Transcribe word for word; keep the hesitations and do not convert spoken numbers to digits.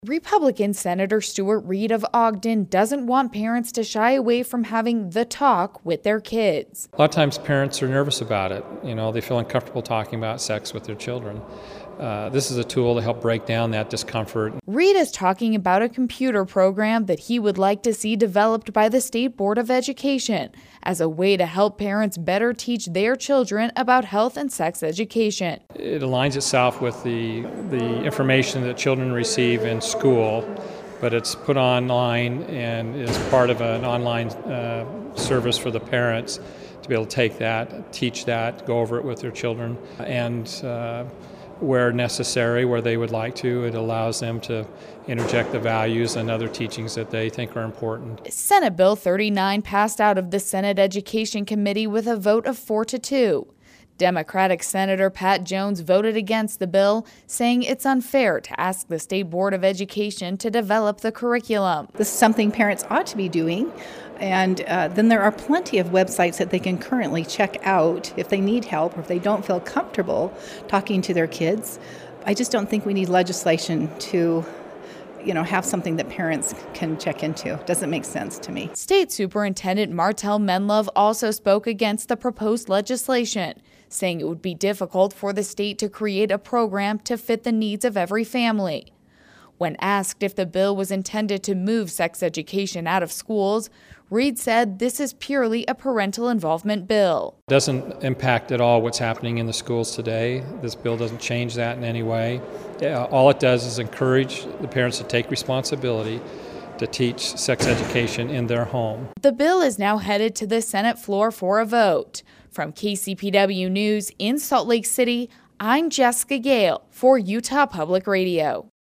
Republican Senator Stuart Reed of Ogden doesn't want parents to shy away from having the talk with their kids. A lot of times parents are nervous about it. You know, they feel uncomfortable talking about sex with their children. Uh, this is a tool to help break down that discomfort. Reed is talking about a computer program that he would like to see developed by the State Board of Education as a way to help parents better teach their children about health and sex education. It aligns itself with the, the information that children receive in school, but it's put online and is part of an online uh, service for the parents to be able to take that, teach that, go over it with their children, and uh, where necessary, where they would like to, it allows them to interject the values and other teachings that they think are important. Senate Bill thirty-nine passed out of the Senate Education Committee with a vote of four to two. Democratic Senator Pat Jones voted against the bill, saying it's unfair to ask the State Board of Education to develop the curriculum. This is something parents ought to be doing, and uh, then there are plenty of websites that they can currently check out if they need help or if they don't feel comfortable talking to their kids. I just don't think we need legislation to you know, have something that parents can check into. Doesn't make sense to me. State Superintendent Martel Menlove also spoke against the proposed legislation, saying it would be difficult for the state to create a program to fit the needs of every family. When asked if the bill was intended to move sex education out of schools, Reed said this is purely a parental involvement bill. It doesn't impact at all what's happening in the schools today. This bill doesn't change that in any way. All it does is encourage the parents to take responsibility to teach sex education in their home. The bill is now headed to the Senate floor for a vote. From K C P W News in Salt Lake City, I'm Jessica Gale for Utah Public Radio.